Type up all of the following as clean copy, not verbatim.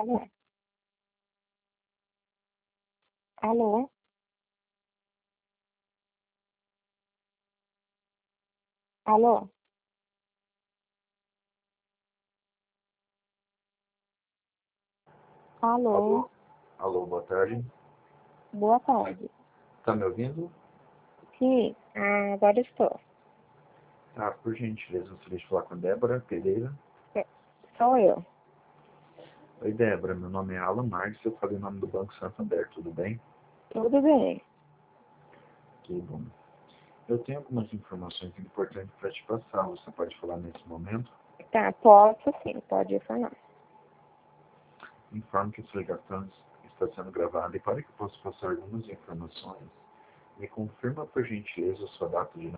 Alô? Alô? Alô? Alô? Alô? Alô, boa tarde. Boa tarde. Tá me ouvindo? Sim, agora estou. Ah, por gentileza, gostaria de falar com a Débora Pereira. Sou eu. Oi, Débora, meu nome é Alan Marques, eu falei o nome do Banco Santander, tudo bem? Tudo bem? Que bom. Eu tenho algumas informações importantes para te passar, você pode falar nesse momento? Tá, posso sim, pode falar. Informo que essa ligação está sendo gravada e para que eu possa passar algumas informações, me confirma por gentileza a sua data de nascimento.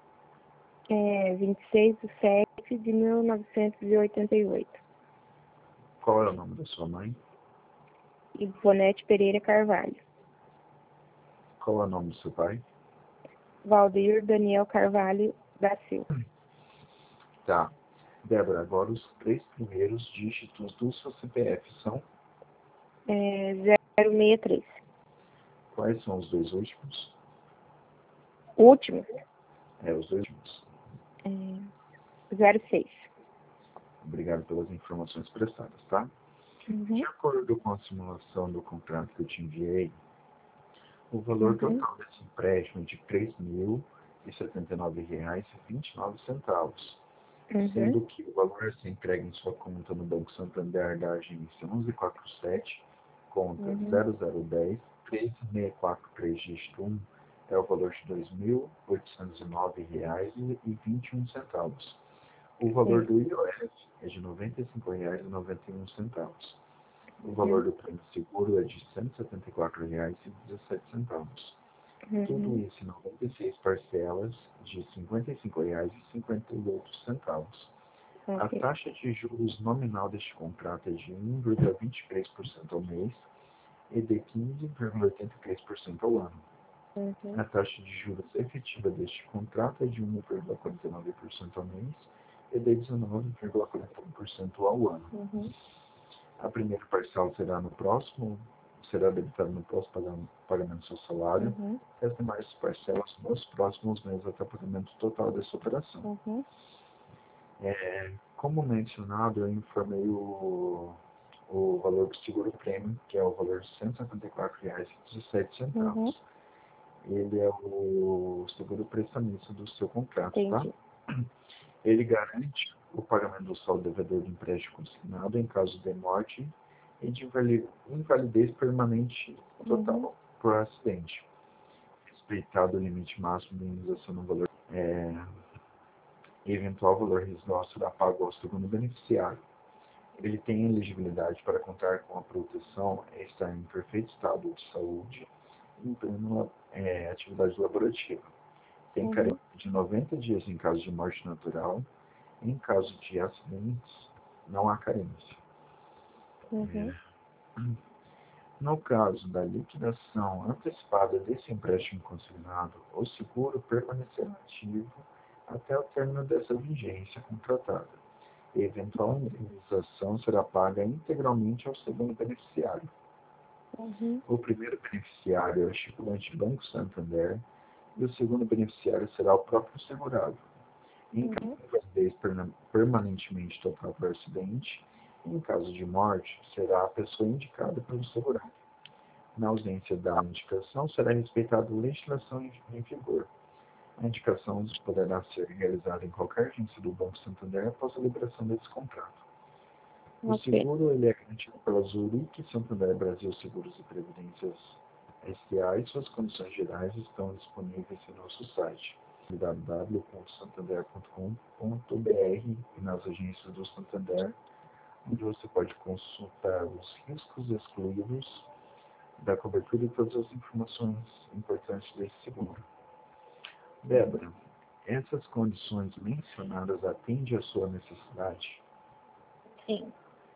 26/7/1988. Qual é o nome da sua mãe? Ivonete Pereira Carvalho. Qual é o nome do seu pai? Valdir Daniel Carvalho da Silva. Tá. Débora, agora os 3 primeiros dígitos do seu CPF são? 063. Quais são os 2 últimos? Último? Os 2 últimos. 06. Obrigado pelas informações prestadas, tá? Uhum. De acordo com a simulação do contrato que eu te enviei, o valor total desse empréstimo é de R$ 3.079,29, sendo que o valor a ser entregue em sua conta no Banco Santander da agência 1147, conta 0010 3643 dígito 1, é o valor de R$ 2.809,21. O valor do IOF é de R$ 95,91. O valor do prêmio seguro é de R$ 174,17. Tudo isso em 96 parcelas de R$ 55,58. A taxa de juros nominal deste contrato é de 1,23% ao mês e de 15,83% ao ano. A taxa de juros efetiva deste contrato é de 1,49% ao mês e de 19,41% ao ano. A primeira parcela será debitada no próximo pagamento do seu salário, e as demais parcelas nos próximos meses até o pagamento total dessa operação. Como mencionado, eu informei o valor do seguro prêmio, que é o valor de R$ 174,17. Ele é o seguro prestamista do seu contrato, tá? Ele garante o pagamento do saldo devedor do empréstimo consignado em caso de morte e de invalidez permanente total por acidente, respeitado o limite máximo de indenização no valor eventual valor residual será pago ao segundo beneficiário. Ele tem elegibilidade para contar com a proteção e estar em perfeito estado de saúde em plena atividade laborativa. Tem carência de 90 dias em caso de morte natural. Em caso de acidentes, não há carência. No caso da liquidação antecipada desse empréstimo consignado, o seguro permanecerá ativo até o término dessa vigência contratada. E eventual indenização será paga integralmente ao segundo beneficiário. O primeiro beneficiário é o estipulante Banco Santander e o segundo beneficiário será o próprio segurado. Em caso de invalidez permanentemente total por acidente, em caso de morte, será a pessoa indicada pelo segurado. Na ausência da indicação, será respeitada a legislação em vigor. A indicação poderá ser realizada em qualquer agência do Banco Santander após a liberação desse contrato. O seguro ele é garantido pela Zurich Santander Brasil Seguros e Previdências S.A. e suas condições gerais estão disponíveis em nosso site www.santander.com.br e nas agências do Santander, onde você pode consultar os riscos excluídos da cobertura e todas as informações importantes desse seguro. Débora, essas condições mencionadas atendem à sua necessidade? Sim.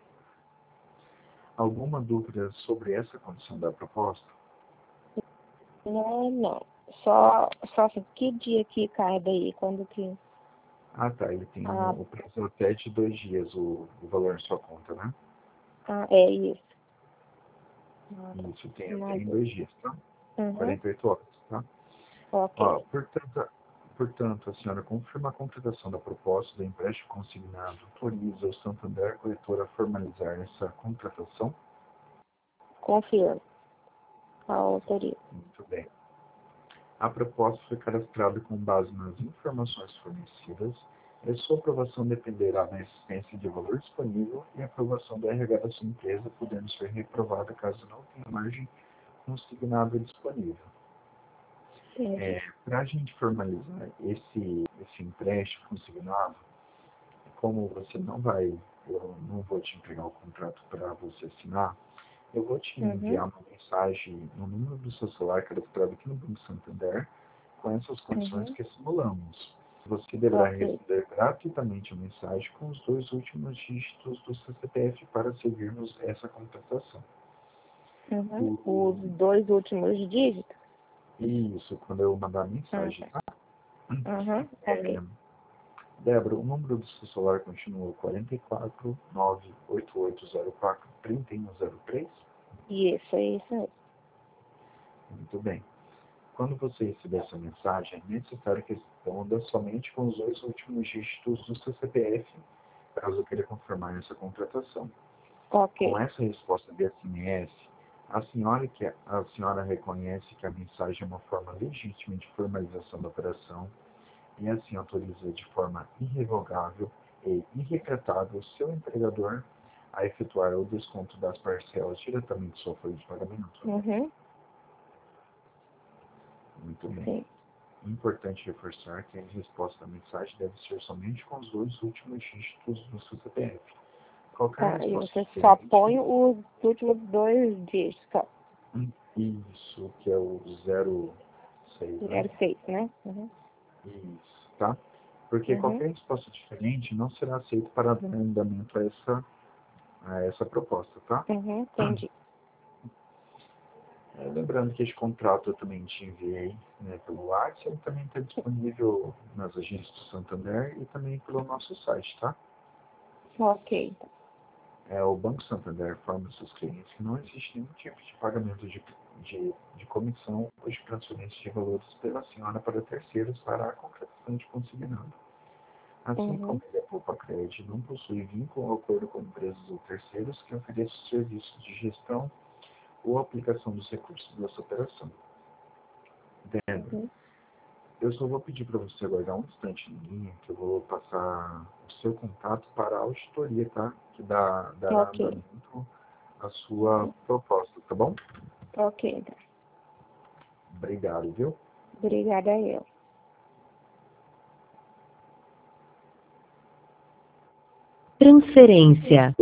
Alguma dúvida sobre essa condição da proposta? Não. Só assim, que dia que cai daí? Quando que... Tá. Ele tem o prazo até de 2 dias, o valor na sua conta, né? É isso. Isso tem até Mais em 2 dias, tá? Uhum. 48 horas, tá? Ok. Ó, portanto, a senhora confirma a contratação da proposta do empréstimo consignado, autoriza o Santander Corretora a formalizar essa contratação? Confirmo. A autoria. Muito bem. A proposta foi cadastrada com base nas informações fornecidas e sua aprovação dependerá da existência de valor disponível e aprovação do RH da sua empresa, podendo ser reprovada caso não tenha margem consignada disponível. Para a gente formalizar esse empréstimo consignado, como você eu não vou te entregar o contrato para você assinar, eu vou te enviar uma mensagem no número do seu celular cadastrado aqui no Banco Santander com essas condições que simulamos. Você deverá receber gratuitamente a mensagem com os 2 últimos dígitos do seu CPF para seguirmos essa contratação. Os 2 últimos dígitos? Isso, quando eu mandar a mensagem, tá? Ok. Débora, o número do seu celular continua 44 98804 3103? Isso, é isso mesmo. Muito bem. Quando você receber essa mensagem, é necessário que responda somente com os 2 últimos dígitos do seu CPF, caso queira confirmar essa contratação. Ok. Com essa resposta de SMS, a senhora reconhece que a mensagem é uma forma legítima de formalização da operação e assim autoriza de forma irrevogável e irretratável o seu empregador a efetuar o desconto das parcelas diretamente de sua folha de pagamento. Muito bem. Sim. Importante reforçar que a resposta da mensagem deve ser somente com os 2 últimos dígitos do seu CPF. Qualquer E resposta você só diferente, põe os últimos 2 dígitos, só. Isso, que é o 06, né? 06, né? Isso, tá? Porque qualquer resposta diferente não será aceita para dar andamento a essa proposta, tá? Entendi. Lembrando que esse contrato eu também te enviei, né, pelo WhatsApp, ele também está disponível nas agências do Santander e também pelo nosso site, tá? Ok. O Banco Santander informa aos seus clientes que não existe nenhum tipo de pagamento de comissão ou de transferência de valores pela senhora para terceiros para a concretação de consignado. Assim como ele é poupa crédito, não possui vínculo ou acordo com empresas ou terceiros que ofereçam serviços de gestão ou aplicação dos recursos dessa operação. Débora, eu só vou pedir para você aguardar um instante em linha, que eu vou passar o seu contato para a auditoria, tá? Que dará andamento à sua proposta, tá bom? Ok. Obrigado, viu? Obrigada a eu. Transferência.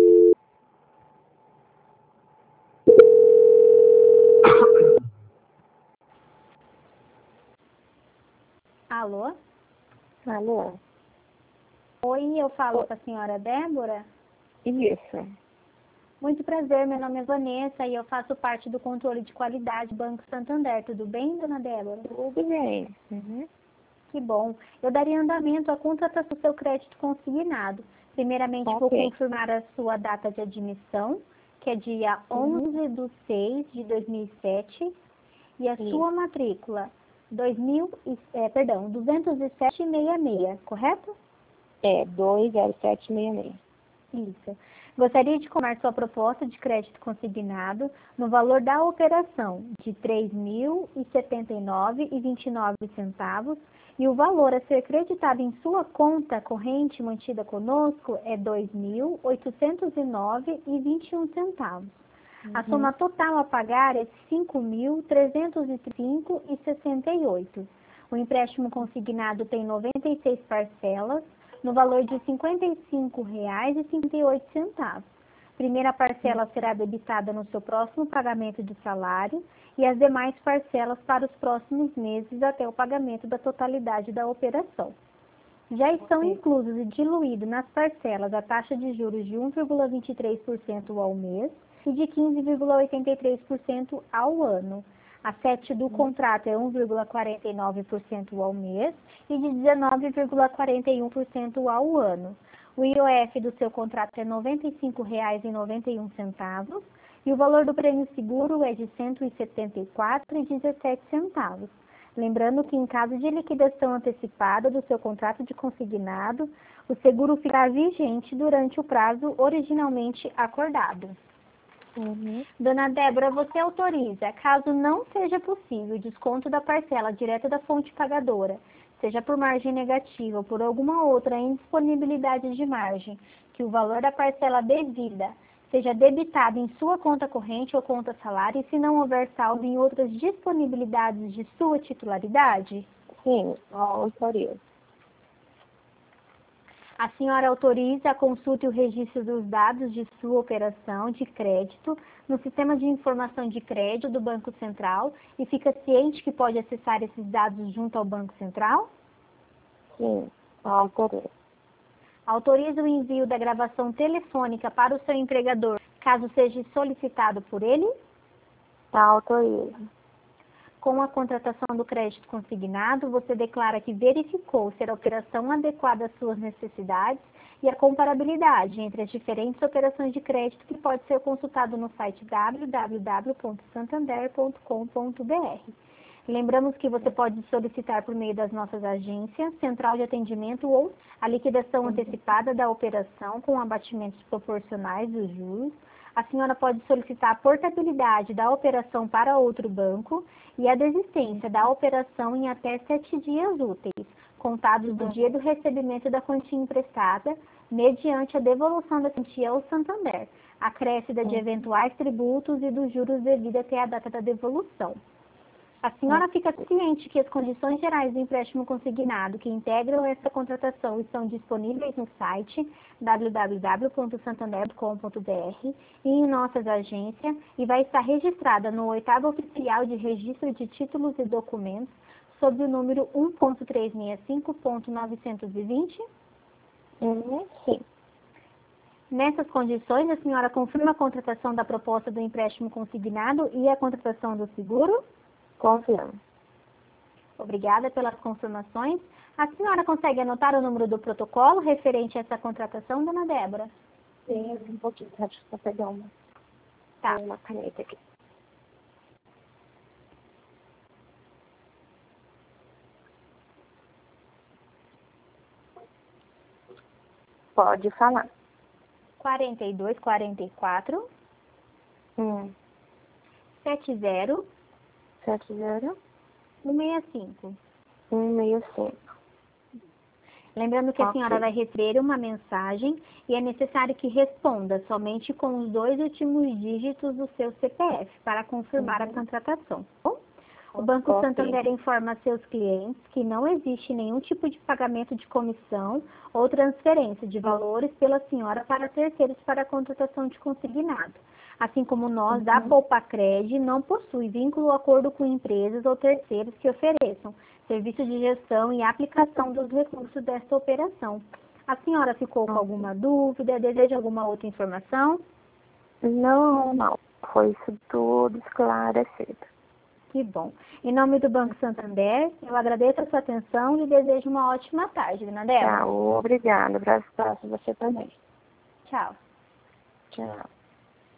Alô? Alô? Oi, eu falo com a senhora Débora? Isso. Muito prazer, meu nome é Vanessa e eu faço parte do controle de qualidade Banco Santander. Tudo bem, dona Débora? Tudo bem. Que bom. Eu daria andamento à contratação do seu crédito consignado. Primeiramente, vou confirmar a sua data de admissão, que é dia 11/6/2007, e a sua matrícula 20766, correto? 20766. Isso. Gostaria de confirmar sua proposta de crédito consignado no valor da operação de R$ 3.079,29 e o valor a ser creditado em sua conta corrente mantida conosco é R$ 2.809,21. A soma total a pagar é R$ 5.305,68. O empréstimo consignado tem 96 parcelas, no valor de R$ 55,58. Primeira parcela será debitada no seu próximo pagamento de salário e as demais parcelas para os próximos meses até o pagamento da totalidade da operação. Já estão inclusos e diluídos nas parcelas a taxa de juros de 1,23% ao mês e de 15,83% ao ano. A CET do contrato é 1,49% ao mês e de 19,41% ao ano. O IOF do seu contrato é R$ 95,91 e o valor do prêmio seguro é de R$ 174,17. Lembrando que em caso de liquidação antecipada do seu contrato de consignado, o seguro ficará vigente durante o prazo originalmente acordado. Dona Débora, você autoriza, caso não seja possível o desconto da parcela direta da fonte pagadora, seja por margem negativa ou por alguma outra indisponibilidade de margem, que o valor da parcela devida seja debitado em sua conta corrente ou conta salário, e se não houver saldo em outras disponibilidades de sua titularidade? Sim, autorizo. A senhora autoriza a consulta e o registro dos dados de sua operação de crédito no Sistema de Informação de Crédito do Banco Central e fica ciente que pode acessar esses dados junto ao Banco Central? Sim, autorizo. Autoriza o envio da gravação telefônica para o seu empregador, caso seja solicitado por ele? Autorizo. Com a contratação do crédito consignado, você declara que verificou ser a operação adequada às suas necessidades e a comparabilidade entre as diferentes operações de crédito, que pode ser consultado no site www.santander.com.br. Lembramos que você pode solicitar por meio das nossas agências, central de atendimento ou a liquidação antecipada da operação com abatimentos proporcionais dos juros. A senhora pode solicitar a portabilidade da operação para outro banco e a desistência da operação em até 7 dias úteis, contados do dia do recebimento da quantia emprestada, mediante a devolução da quantia ao Santander, acrescida de eventuais tributos e dos juros devido até a data da devolução. A senhora fica ciente que as condições gerais do empréstimo consignado que integram essa contratação estão disponíveis no site www.santander.com.br e em nossas agências, e vai estar registrada no 8º Oficial de Registro de Títulos e Documentos sob o número 1.365.920? Sim. Nessas condições, a senhora confirma a contratação da proposta do empréstimo consignado e a contratação do seguro? Confirmo. Obrigada pelas confirmações. A senhora consegue anotar o número do protocolo referente a essa contratação, dona Débora? Sim, um pouquinho. Deixa eu só pegar uma caneta aqui. Pode falar. 4244 70 70 165. 165. Lembrando que a senhora vai receber uma mensagem e é necessário que responda somente com os 2 últimos dígitos do seu CPF para confirmar a contratação. O Banco Santander informa a seus clientes que não existe nenhum tipo de pagamento de comissão ou transferência de valores pela senhora para terceiros para a contratação de consignado. Assim como nós, da Poupacred, não possui vínculo ou acordo com empresas ou terceiros que ofereçam serviço de gestão e aplicação dos recursos desta operação. A senhora ficou com alguma dúvida? Deseja alguma outra informação? Não. Foi isso tudo esclarecido. Que bom. Em nome do Banco Santander, eu agradeço a sua atenção e desejo uma ótima tarde, dona Débora. Tchau, obrigada. Abraço para você também. Tchau. Tchau.